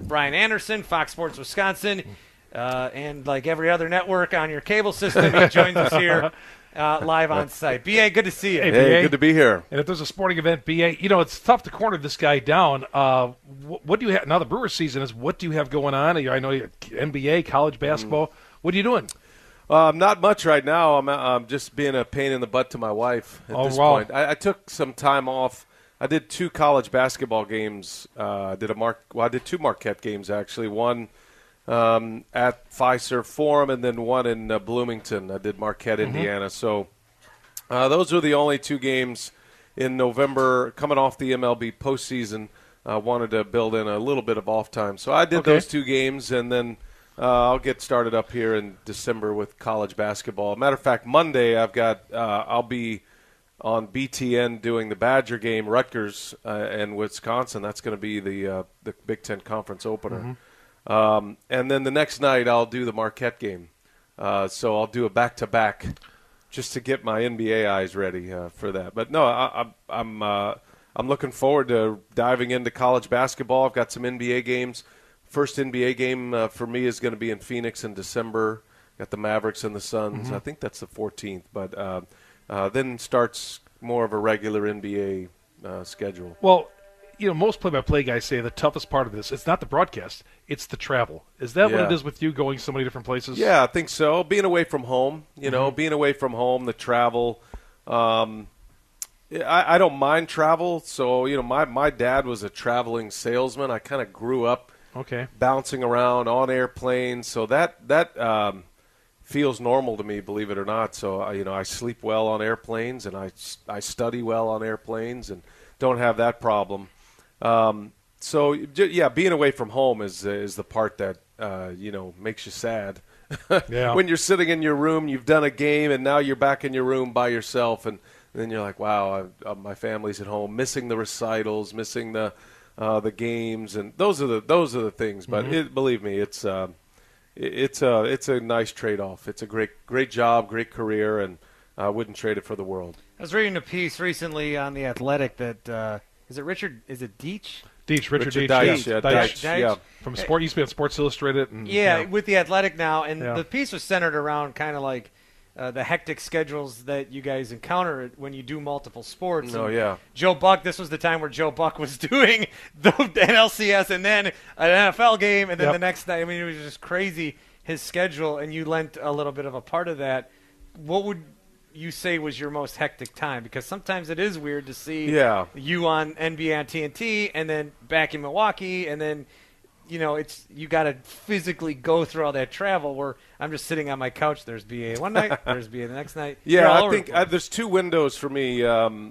Brian Anderson, Fox Sports Wisconsin, and like every other network on your cable system, he joins us here live on site. B.A., good to see you. Hey, Hey, good to be here. And if there's a sporting event, BA, it's tough to corner this guy down. What do you have now? The Brewers season is. What do you have going on? I know you NBA, college basketball. What are you doing? Not much right now. I'm just being a pain in the butt to my wife at this point. I took some time off. I did 2 college basketball games. I did 2 Marquette games actually. One at Fiserv Forum and then one in Bloomington. I did Marquette, Indiana. So those were the only 2 games in November. Coming off the MLB postseason, wanted to build in a little bit of off time. So I did those 2 games, and then I'll get started up here in December with college basketball. Matter of fact, Monday I'll be on BTN doing the Badger game, Rutgers and Wisconsin. That's going to be the Big Ten Conference opener. And then the next night I'll do the Marquette game. So I'll do a back-to-back just to get my NBA eyes ready for that. But no, I'm looking forward to diving into college basketball. I've got some NBA games. First NBA game for me is going to be in Phoenix in December. Got the Mavericks and the Suns. I think that's the 14th. But then starts more of a regular NBA schedule. Well, most play-by-play guys say the toughest part of this, it's not the broadcast, it's the travel. Is that what it is with you going so many different places? Yeah, I think so. Being away from home, being away from home, the travel. I don't mind travel. So, my dad was a traveling salesman. I kind of grew up bouncing around on airplanes. So that feels normal to me, believe it or not. So, I sleep well on airplanes, and I study well on airplanes and don't have that problem. So, being away from home is the part that, makes you sad. When you're sitting in your room, you've done a game, and now you're back in your room by yourself, and then you're like, wow, my family's at home, missing the recitals, missing the games, and those are the things. But believe me, it's a nice trade-off. It's a great job, great career, and I wouldn't trade it for the world. I was reading a piece recently on The Athletic that is it Deitch? Richard Deitch. Deitch. Yeah. From Sport, used to be on Sports Illustrated. And, with The Athletic now, and the piece was centered around kind of like the hectic schedules that you guys encounter when you do multiple sports. Oh, yeah. Joe Buck, this was the time where Joe Buck was doing the NLCS and then an NFL game, and then the next night. I mean, it was just crazy, his schedule, and you lent a little bit of a part of that. What would you say was your most hectic time? Because sometimes it is weird to see you on NBA on TNT and then back in Milwaukee, and then you got to physically go through all that travel where I'm just sitting on my couch. There's BA one night, there's BA the next night. Yeah, I think there's 2 windows for me, the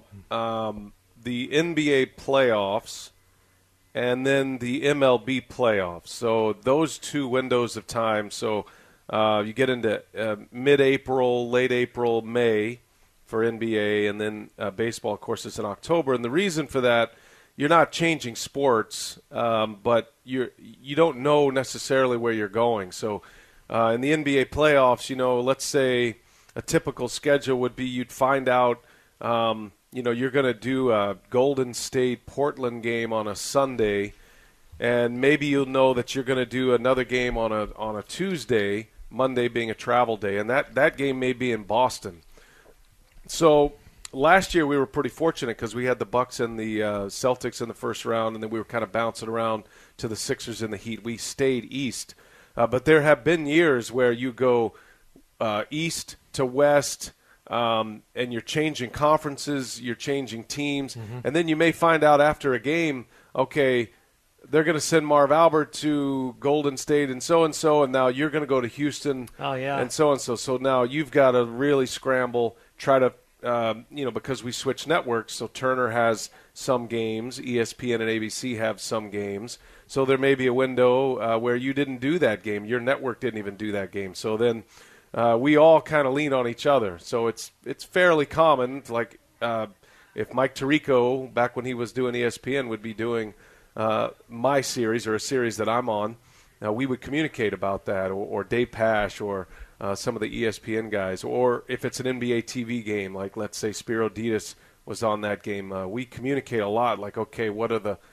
NBA playoffs and then the MLB playoffs. So those 2 windows of time. So you get into mid-April, late April, May for NBA, and then baseball, of course, is in October. And the reason for that, you're not changing sports, but you don't know necessarily where you're going. So in the NBA playoffs, let's say a typical schedule would be you'd find out, you're going to do a Golden State Portland game on a Sunday, and maybe you'll know that you're going to do another game on a Tuesday, Monday being a travel day, and that game may be in Boston. So last year we were pretty fortunate because we had the Bucks and the Celtics in the first round, and then we were kind of bouncing around to the Sixers and the Heat. We stayed east. But there have been years where you go east to west, and you're changing conferences, you're changing teams, and then you may find out after a game, okay, they're going to send Marv Albert to Golden State and so, and now you're going to go to Houston and so. So now you've got to really scramble, try to because we switch networks, so Turner has some games, ESPN and ABC have some games. So there may be a window where you didn't do that game. Your network didn't even do that game. So then we all kind of lean on each other. So it's fairly common, like if Mike Tirico, back when he was doing ESPN, would be doing my series or a series that I'm on, we would communicate about that, or Dave Pash, or some of the ESPN guys, or if it's an NBA TV game, like let's say Spiro Ditas was on that game, we communicate a lot, like, okay, what are the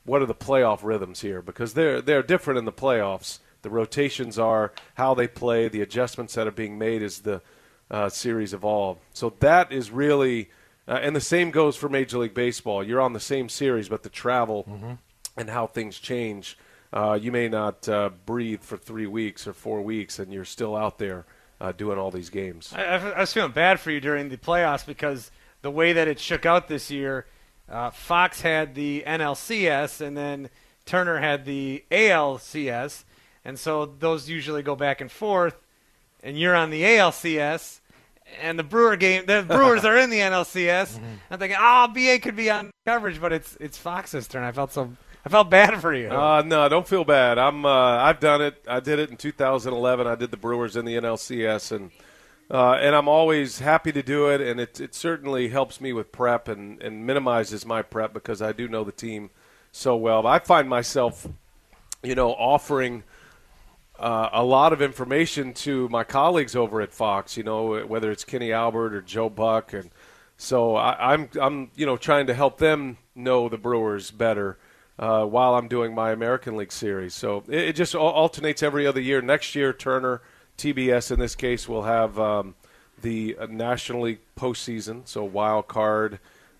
what are the playoff rhythms here, because they're different in the playoffs. The rotations are how they play, the adjustments that are being made as the series evolve. So that is really and the same goes for Major League Baseball. You're on the same series, but the travel and how things change. You may not breathe for 3 weeks or 4 weeks, and you're still out there doing all these games. I was feeling bad for you during the playoffs because the way that it shook out this year, Fox had the NLCS, and then Turner had the ALCS, and so those usually go back and forth, and you're on the ALCS, and the Brewers are in the NLCS. I'm thinking, BA could be on coverage, but it's Fox's turn. I felt bad for you. No, don't feel bad. I've done it. I did it in 2011. I did the Brewers in the NLCS, and I'm always happy to do it. And it certainly helps me with prep and minimizes my prep because I do know the team so well. But I find myself, offering a lot of information to my colleagues over at Fox. Whether it's Kenny Albert or Joe Buck, and so I'm trying to help them know the Brewers better. While I'm doing my American League series. So it just alternates every other year. Next year, Turner, TBS in this case, will have the National League postseason, so wild card,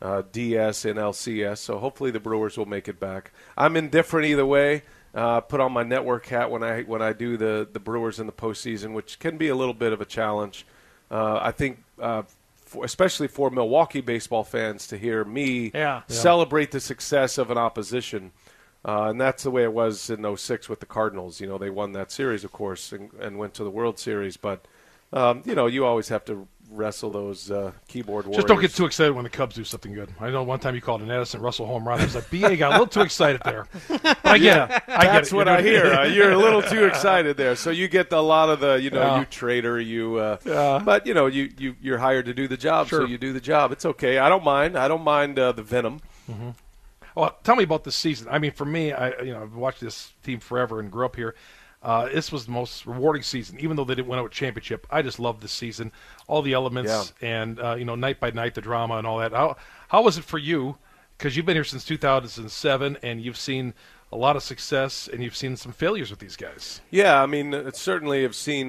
DS, and LCS. So hopefully the Brewers will make it back. I'm indifferent either way. Put on my network hat when I do the Brewers in the postseason, which can be a little bit of a challenge. I think especially for Milwaukee baseball fans to hear me celebrate the success of an opposition. And that's the way it was in 2006 with the Cardinals. They won that series, of course, and went to the World Series. But, you always have to wrestle those keyboard warriors. Just don't get too excited when the Cubs do something good. I know one time you called an Edison Russell home run. I was like, BA got a little too excited there. But I get it. That's what I hear. You're a little too excited there. So you get a lot of the, you traitor, but, you're hired to do the job, so you do the job. It's okay. I don't mind. The venom. Mm-hmm. Well, tell me about this season. I mean, for me, I've watched this team forever and grew up here. This was the most rewarding season, even though they didn't win out a championship. I just loved this season, all the elements, and night by night, the drama and all that. How was it for you? Because you've been here since 2007, and you've seen a lot of success, and you've seen some failures with these guys. Yeah, I mean, certainly have seen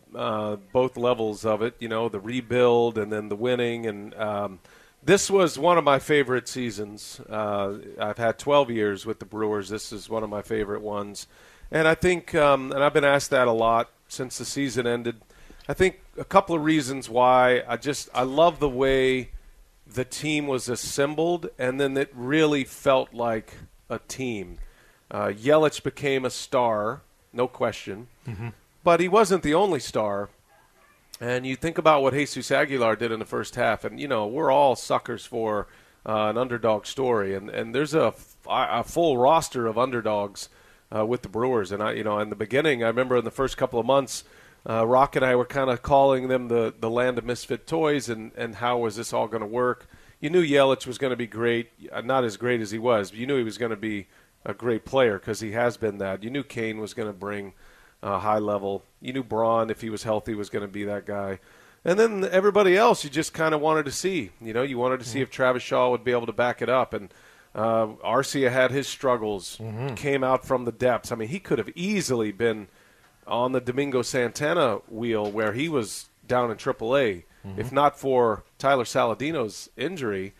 both levels of it. The rebuild and then the winning, and this was one of my favorite seasons. I've had 12 years with the Brewers. This is one of my favorite ones. And I think, and I've been asked that a lot since the season ended, I think a couple of reasons why. I love the way the team was assembled, and then it really felt like a team. Yelich became a star, no question, but he wasn't the only star. And you think about what Jesus Aguilar did in the first half, and, we're all suckers for an underdog story. And there's a full roster of underdogs with the Brewers. And, in the beginning, I remember in the first couple of months, Rock and I were kind of calling them the land of misfit toys and how was this all going to work. You knew Yelich was going to be great, not as great as he was, but you knew he was going to be a great player because he has been that. You knew Kane was going to bring high level. You knew Braun, if he was healthy, was going to be that guy. And then everybody else you just kind of wanted to see. You wanted to see if Travis Shaw would be able to back it up. And Arcia had his struggles, came out from the depths. I mean, he could have easily been on the Domingo Santana wheel where he was down in AAA. If not for Tyler Saladino's injury,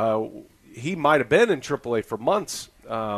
he might have been in AAA for months.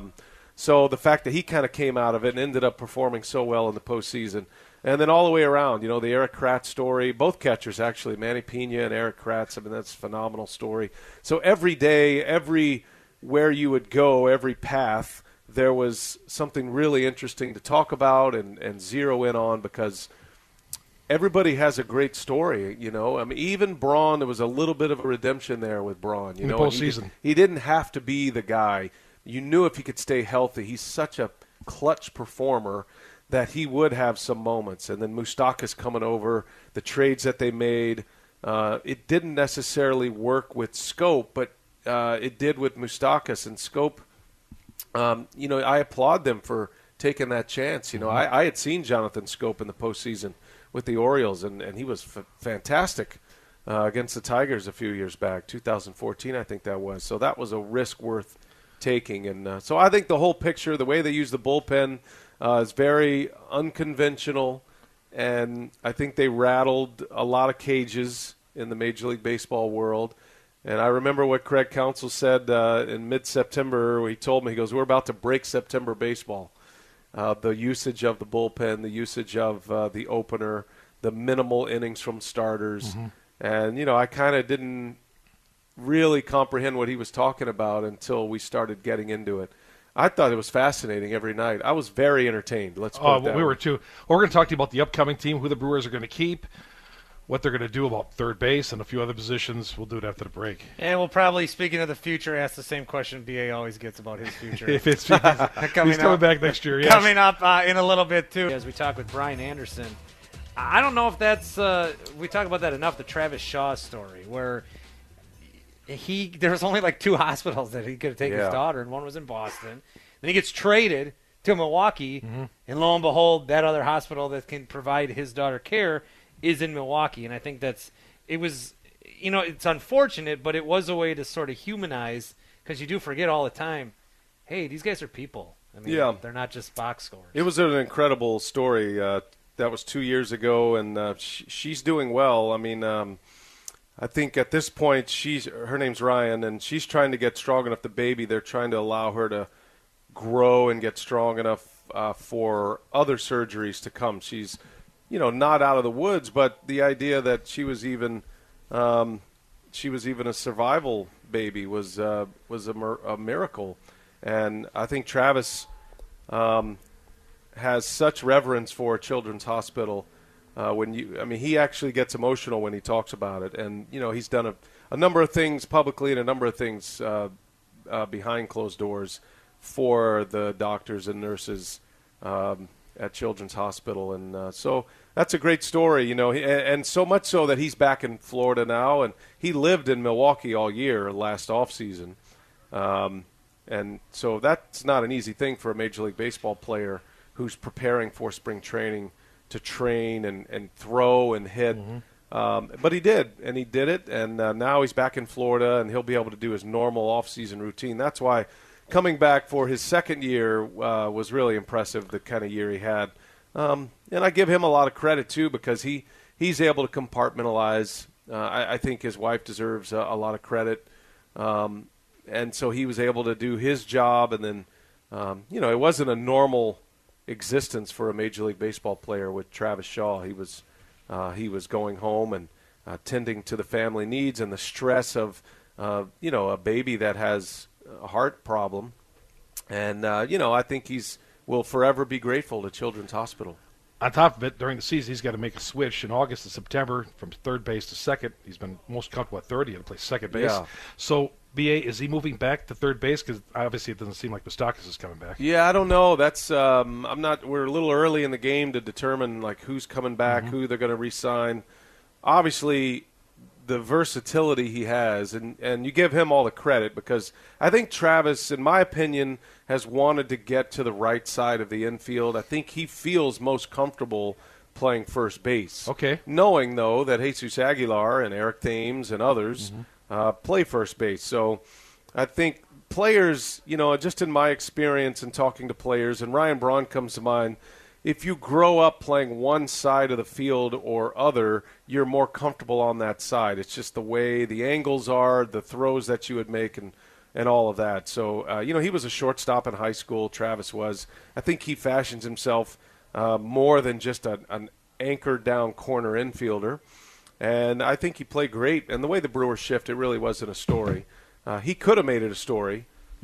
So the fact that he kind of came out of it and ended up performing so well in the postseason. And then all the way around, the Eric Kratz story, both catchers actually, Manny Pena and Eric Kratz, I mean, that's a phenomenal story. So every day, where you would go, every path, there was something really interesting to talk about and zero in on because everybody has a great story, I mean, even Braun, there was a little bit of a redemption there with Braun. In the postseason. He didn't have to be the guy. You knew if he could stay healthy, he's such a clutch performer that he would have some moments. And then Moustakas coming over, the trades that they made, it didn't necessarily work with Scope, but it did with Moustakas and Scope. I applaud them for taking that chance. I had seen Jonathan Scope in the postseason with the Orioles, and he was fantastic against the Tigers a few years back, 2014 I think that was. So that was a risk worth taking. And so I think the whole picture, the way they use the bullpen, is very unconventional, and I think they rattled a lot of cages in the Major League Baseball world. And I remember what Craig Counsell said in mid-September. He told me, he goes, we're about to break September baseball. The usage of the bullpen, the usage of the opener, the minimal innings from starters. Mm-hmm. And, I kind of didn't really comprehend what he was talking about until we started getting into it. I thought it was fascinating every night. I was very entertained. Let's put it that way. We were too. Well, we're going to talk to you about the upcoming team, who the Brewers are going to keep, what they're going to do about third base, and a few other positions. We'll do it after the break. And we'll probably, speaking of the future, ask the same question BA always gets about his future. If he's coming back next year. Yes. Coming up in a little bit, too. As we talk with Brian Anderson, I don't know if that's we talk about that enough, the Travis Shaw story, where there was only like 2 hospitals that he could have taken his daughter, and one was in Boston. Then he gets traded to Milwaukee, and lo and behold, that other hospital that can provide his daughter care is in Milwaukee. And I think it's unfortunate, but it was a way to sort of humanize, because you do forget all the time, hey, these guys are people. I mean, they're not just box scores. It was an incredible story. That was 2 years ago, and she's doing well. I mean, I think at this point, her name's Ryan, and she's trying to get strong enough. The baby, they're trying to allow her to grow and get strong enough for other surgeries to come. She's, not out of the woods, but the idea that she was even a survival baby was a miracle. And I think Travis has such reverence for Children's Hospital. He actually gets emotional when he talks about it, and he's done a number of things publicly and a number of things behind closed doors for the doctors and nurses at Children's Hospital, and so that's a great story, and so much so that he's back in Florida now, and he lived in Milwaukee all year last off season, and so that's not an easy thing for a Major League Baseball player who's preparing for spring training to train and throw and hit. But he did, and he did it, and now he's back in Florida, and he'll be able to do his normal off-season routine. That's why coming back for his second year was really impressive, the kind of year he had. And I give him a lot of credit, too, because he's able to compartmentalize. I think his wife deserves a lot of credit. And so he was able to do his job, and then, it wasn't a normal existence for a Major League Baseball player with Travis Shaw. He was going home and tending to the family needs and the stress of a baby that has a heart problem, and I think will forever be grateful to Children's Hospital. On top of it, during the season, he's got to make a switch in August and September from third base to second. He's been most comfortable at third. He had to play second base. Yeah. So, BA, is he moving back to third base? Because obviously it doesn't seem like Moustakas is coming back. Yeah, I don't know. That's we're a little early in the game to determine like who's coming back, who they're going to re-sign. Obviously, the versatility he has, and you give him all the credit, because I think Travis, in my opinion, has wanted to get to the right side of the infield. I think he feels most comfortable playing first base. Okay. Knowing, though, that Jesus Aguilar and Eric Thames and others play first base. So I think players, just in my experience in talking to players, and Ryan Braun comes to mind, if you grow up playing one side of the field or other, you're more comfortable on that side. It's just the way the angles are, the throws that you would make, and all of that. So, he was a shortstop in high school, Travis was. I think he fashions himself more than just an anchored down corner infielder. And I think he played great. And the way the Brewers shift, it really wasn't a story. He could have made it a story.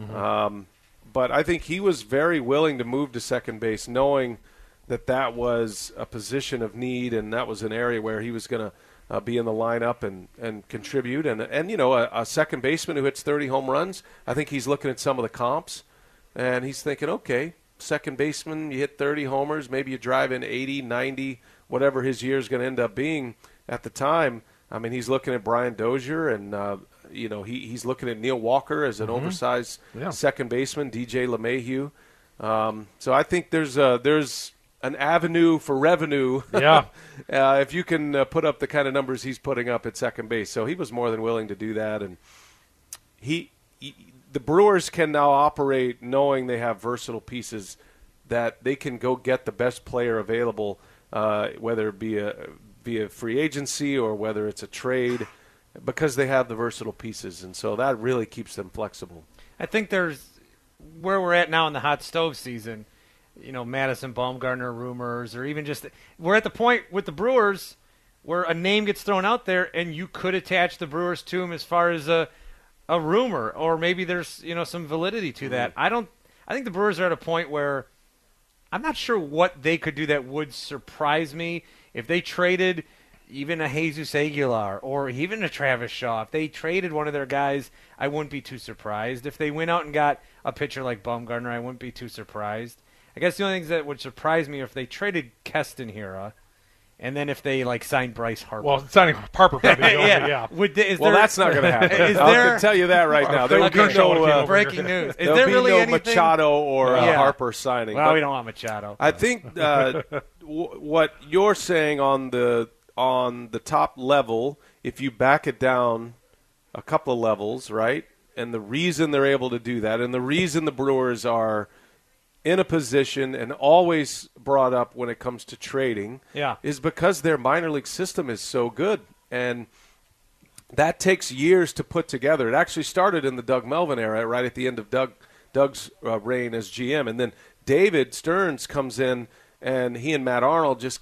But I think he was very willing to move to second base, knowing that was a position of need, and that was an area where he was going to be in the lineup and contribute. And a second baseman who hits 30 home runs, I think he's looking at some of the comps, and he's thinking, okay, second baseman, you hit 30 homers, maybe you drive in 80, 90, whatever his year is going to end up being at the time. I mean, he's looking at Brian Dozier, and he's looking at Neil Walker as an oversized second baseman, DJ LeMahieu. So I think there's an avenue for revenue. Yeah. If you can put up the kind of numbers he's putting up at second base. So he was more than willing to do that. And the Brewers can now operate knowing they have versatile pieces that they can go get the best player available, whether it be via free agency or whether it's a trade, because they have the versatile pieces, and so that really keeps them flexible. I think there's where we're at now in the hot stove season, Madison Bumgarner rumors, or even just we're at the point with the Brewers where a name gets thrown out there and you could attach the Brewers to him as far as a rumor, or maybe there's some validity to that. I think the Brewers are at a point where I'm not sure what they could do that would surprise me if they traded even a Jesus Aguilar or even a Travis Shaw. If they traded one of their guys, I wouldn't be too surprised. If they went out and got a pitcher like Bumgarner, I wouldn't be too surprised. I guess the only things that would surprise me are if they traded Keston Hiura, and then if they signed Bryce Harper. Well, signing Harper probably yeah. That's not going to happen. I can tell you that right now. There will be no breaking news. Is there there be really no anything? Machado or Harper signing. Well, we don't want Machado. I think what you're saying on the top level, if you back it down a couple of levels, right? And the reason they're able to do that, and the reason the Brewers are in a position and always brought up when it comes to trading, is because their minor league system is so good. And that takes years to put together. It actually started in the Doug Melvin era, right at the end of Doug's reign as GM. And then David Stearns comes in, and he and Matt Arnold just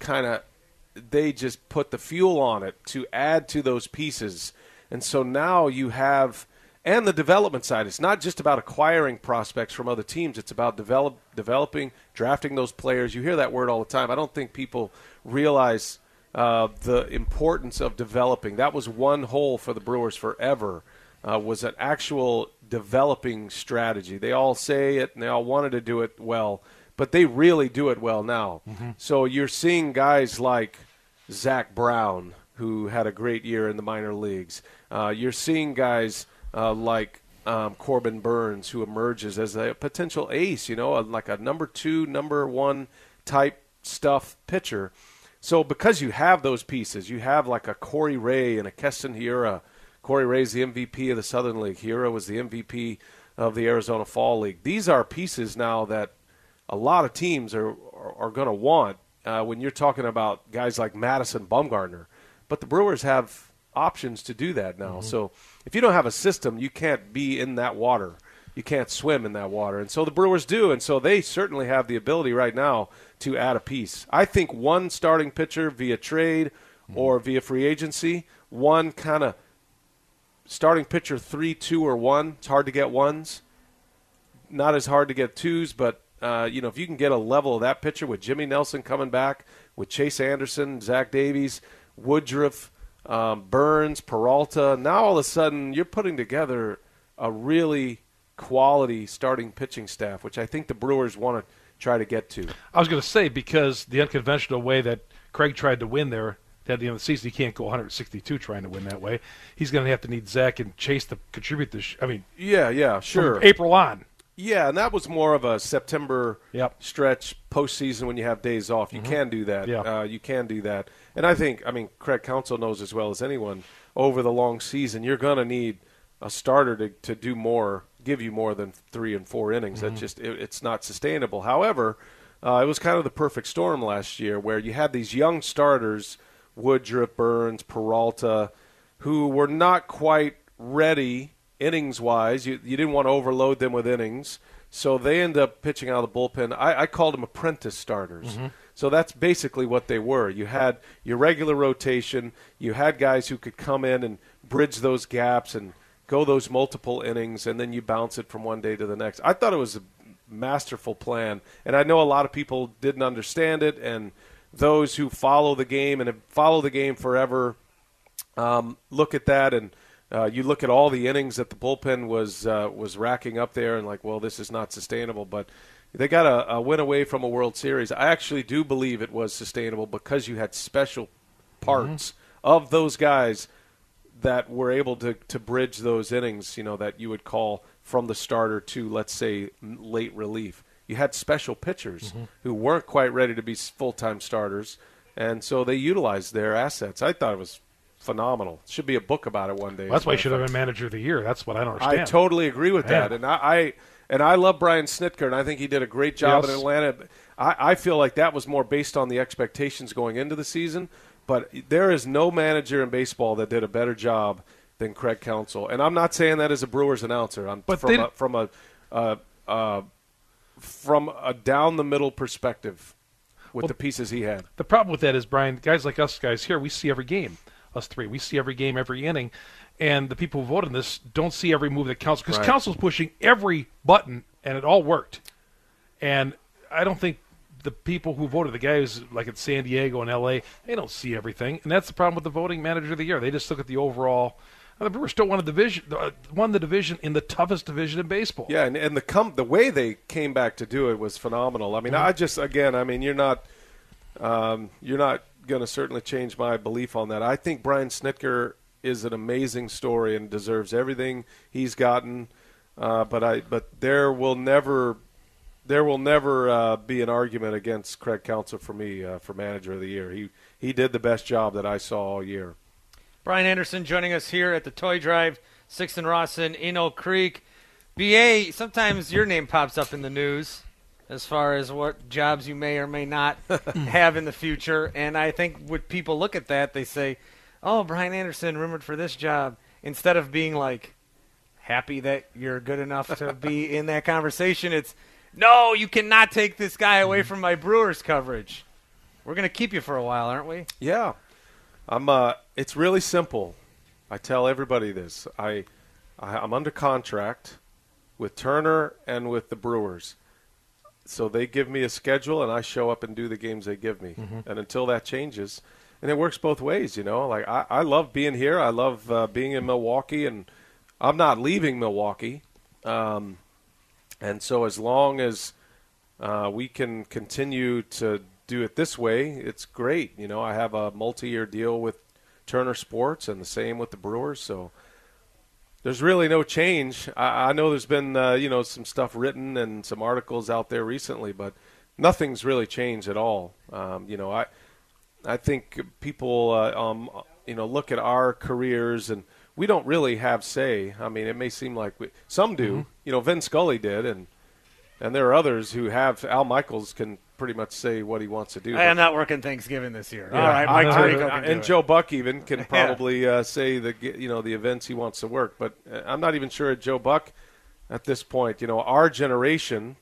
they just put the fuel on it to add to those pieces. And so now you have – and the development side. It's not just about acquiring prospects from other teams. It's about developing, drafting those players. You hear that word all the time. I don't think people realize the importance of developing. That was one hole for the Brewers forever, was an actual developing strategy. They all say it, and they all wanted to do it well, but they really do it well now. Mm-hmm. So you're seeing guys like Zach Brown, who had a great year in the minor leagues. You're seeing guys like Corbin Burns, who emerges as a potential ace, like a number 2, number 1 type stuff pitcher. So because you have those pieces, you have like a Corey Ray and a Keston Hiura. Corey Ray's the MVP of the Southern League. Hiura was the MVP of the Arizona Fall League. These are pieces now that a lot of teams are going to want when you're talking about guys like Madison Bumgarner. But the Brewers have options to do that now. Mm-hmm. So if you don't have a system, you can't be in that water. You can't swim in that water. And so the Brewers do, and so they certainly have the ability right now to add a piece. I think one starting pitcher via trade or via free agency, one kind of starting pitcher 3, 2, or 1. It's hard to get ones. Not as hard to get twos, but if you can get a level of that pitcher with Jimmy Nelson coming back, with Chase Anderson, Zach Davies, Woodruff, Burns, Peralta, now all of a sudden you're putting together a really quality starting pitching staff, which I think the Brewers want to try to get to. I was going to say, because the unconventional way that Craig tried to win there at the end of the season, he can't go 162 trying to win that way. He's going to have to need Zach and Chase to contribute this. Yeah, sure. From April on. Yeah, and that was more of a September stretch postseason when you have days off. You can do that. Yeah. You can do that. And I think, Craig Counsell knows as well as anyone, over the long season, you're going to need a starter to do more, give you more than 3 and 4 innings. That's just it's not sustainable. However, it was kind of the perfect storm last year where you had these young starters, Woodruff, Burns, Peralta, who were not quite ready innings-wise. You didn't want to overload them with innings, so they end up pitching out of the bullpen. I called them apprentice starters. Mm-hmm. So that's basically what they were. You had your regular rotation. You had guys who could come in and bridge those gaps and go those multiple innings, and then you bounce it from one day to the next. I thought it was a masterful plan, and I know a lot of people didn't understand it, and those who follow the game and have followed the game forever look at that, and you look at all the innings that the bullpen was racking up there and like, well, this is not sustainable. But they got a win away from a World Series. I actually do believe it was sustainable because you had special parts of those guys that were able to bridge those innings, that you would call from the starter to, let's say, late relief. You had special pitchers who weren't quite ready to be full-time starters, and so they utilized their assets. I thought it was phenomenal. Should be a book about it one day. Well, that's why he should have been manager of the year. That's what I don't understand. I totally agree with that, and I love Brian Snitker, and I think he did a great job in Atlanta. I feel like that was more based on the expectations going into the season, but there is no manager in baseball that did a better job than Craig Counsell. And I'm not saying that as a Brewers announcer. From a down the middle perspective with the pieces he had. The problem with that is, Brian, guys like us guys here, we see every game. Us three, we see every game, every inning, and the people who vote on this don't see every move that counts because Counsell's pushing every button, and it all worked. And I don't think the people who voted, the guys like in San Diego and L.A., they don't see everything, and that's the problem with the voting manager of the year. They just look at the overall. The Brewers still won the division in the toughest division in baseball. Yeah, and the way they came back to do it was phenomenal. I mean, you're not going to certainly change my belief on that. I think Brian Snitker is an amazing story and deserves everything he's gotten. But there will never be an argument against Craig Counsell for me for manager of the year. He did the best job that I saw all year. Brian Anderson joining us here at the Toy Drive, 6th and Rawson in Oak Creek. BA, sometimes your name pops up in the news as far as what jobs you may or may not have in the future. And I think when people look at that, they say, oh, Brian Anderson rumored for this job, instead of being like happy that you're good enough to be in that conversation. It's, no, you cannot take this guy away from my Brewers coverage. We're going to keep you for a while, aren't we? Yeah. It's really simple. I tell everybody this. I'm under contract with Turner and with the Brewers. So they give me a schedule, and I show up and do the games they give me. Mm-hmm. And until that changes, and it works both ways, you know. Like I love being here. I love being in Milwaukee, and I'm not leaving Milwaukee. And so as long as we can continue to do it this way, it's great. You know, I have a multi-year deal with Turner Sports and the same with the Brewers, so there's really no change. I know there's been some stuff written and some articles out there recently, but nothing's really changed at all. I think people look at our careers, and we don't really have say. I mean, it may seem like some do. Mm-hmm. You know, Vin Scully did, and there are others who have. Al Michaels can pretty much say what he wants to do. I am not working Thanksgiving this year. Yeah. All right, Mike Tirico can do and it. Joe Buck even can probably say the events he wants to work. But I'm not even sure at Joe Buck at this point. You know, our generation,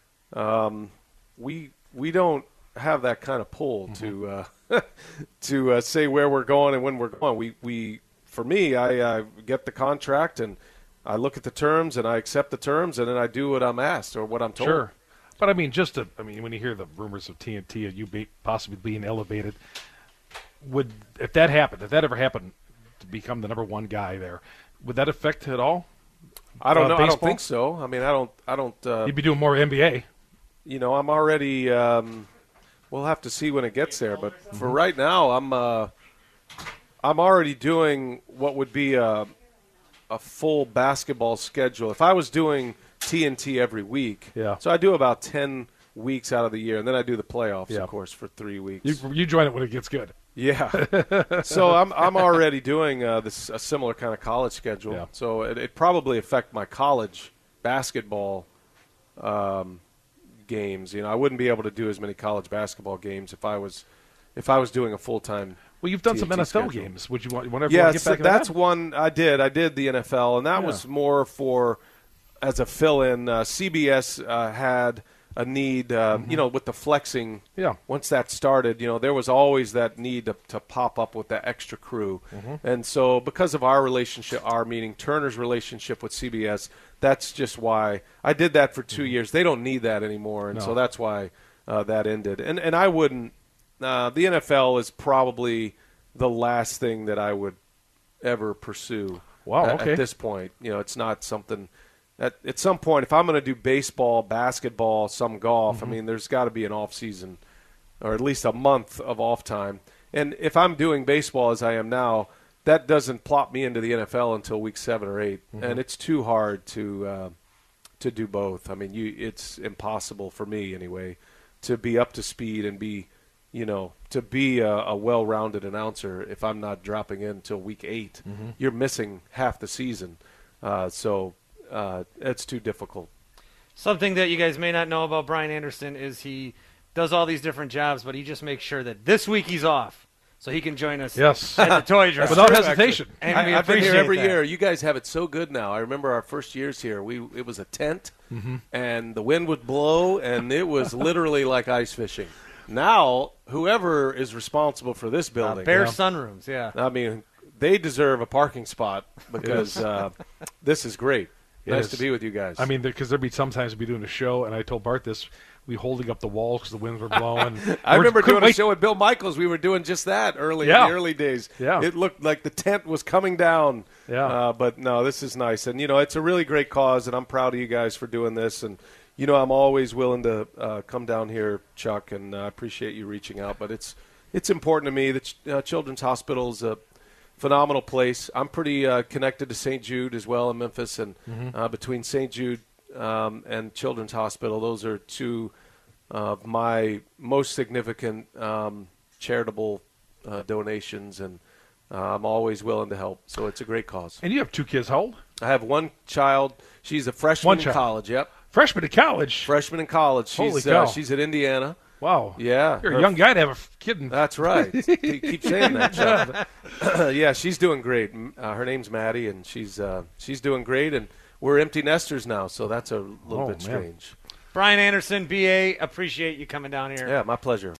we don't have that kind of pull mm-hmm. to say where we're going and when we're going. For me, I get the contract and I look at the terms and I accept the terms and then I do what I'm asked or what I'm told. Sure. But, when you hear the rumors of TNT and you possibly being elevated, if that ever happened to become the number one guy there, would that affect at all? I don't know. Baseball? I don't think so. I mean, I don't. You'd be doing more NBA. You know, I'm already. We'll have to see when it gets there. But for right now, I'm already doing what would be a full basketball schedule. If I was doing TNT every week. Yeah. So I do about 10 weeks out of the year, and then I do the playoffs, of course, for 3 weeks. You join it when it gets good. Yeah. So I'm already doing a similar kind of college schedule. Yeah. So it probably affect my college basketball games. You know, I wouldn't be able to do as many college basketball games if I was doing a full-time. Well, you've done TNT some NFL schedule. games. Would you want to get back that's into that? one I did. I did the NFL, and that was more for as a fill-in. CBS had a need, with the flexing. Yeah. Once that started, there was always that need to pop up with that extra crew. Mm-hmm. And so because of our relationship, meaning Turner's relationship with CBS, that's just why I did that for 2 years. They don't need that anymore, and so that's why that ended. And I wouldn't the NFL is probably the last thing that I would ever pursue. Wow, okay. At this point. It's not something – at some point, if I'm going to do baseball, basketball, some golf, Mm-hmm. there's got to be an off season or at least a month of off time. And if I'm doing baseball as I am now, that doesn't plop me into the NFL until week 7 or 8, Mm-hmm. and it's too hard to do both. It's impossible for me anyway to be up to speed and be to be a well-rounded announcer, if I'm not dropping in until week 8, you're missing half the season. So it's too difficult. Something that you guys may not know about Brian Anderson is he does all these different jobs, but he just makes sure that this week he's off so he can join us at the toy drive. Without hesitation. And we I've been here appreciate every that. year. You guys have it so good now. I remember our first years here. It was a tent, and the wind would blow, and it was literally like ice fishing. Now, whoever is responsible for this building, bare sunrooms, yeah. I mean, they deserve a parking spot because this is great. Nice to be with you guys. I mean, because there'd be sometimes we'd be doing a show, and I told Bart this, we holding up the walls because the winds were blowing. I remember doing a show with Bill Michaels. We were doing just that in the early days. Yeah. It looked like the tent was coming down. Yeah. But no, this is nice. And, it's a really great cause, and I'm proud of you guys for doing this. And, I'm always willing to come down here, Chuck, and I appreciate you reaching out. But it's important to me that Children's Hospital is a phenomenal place. I'm pretty connected to St. Jude as well in Memphis, and between St. Jude and Children's Hospital, those are two of my most significant charitable donations, and I'm always willing to help. So it's a great cause. And you have 2 kids. How old? I have one child. She's a freshman in college. Yep. Freshman in college? Freshman in college. Holy cow. She's at Indiana. Wow. Yeah. You're a young guy to have a kid. That's right. Keep saying that, Chuck. Yeah, she's doing great. Her name's Maddie, and she's doing great. And we're empty nesters now, so that's a little bit strange. Brian Anderson, BA, appreciate you coming down here. Yeah, my pleasure.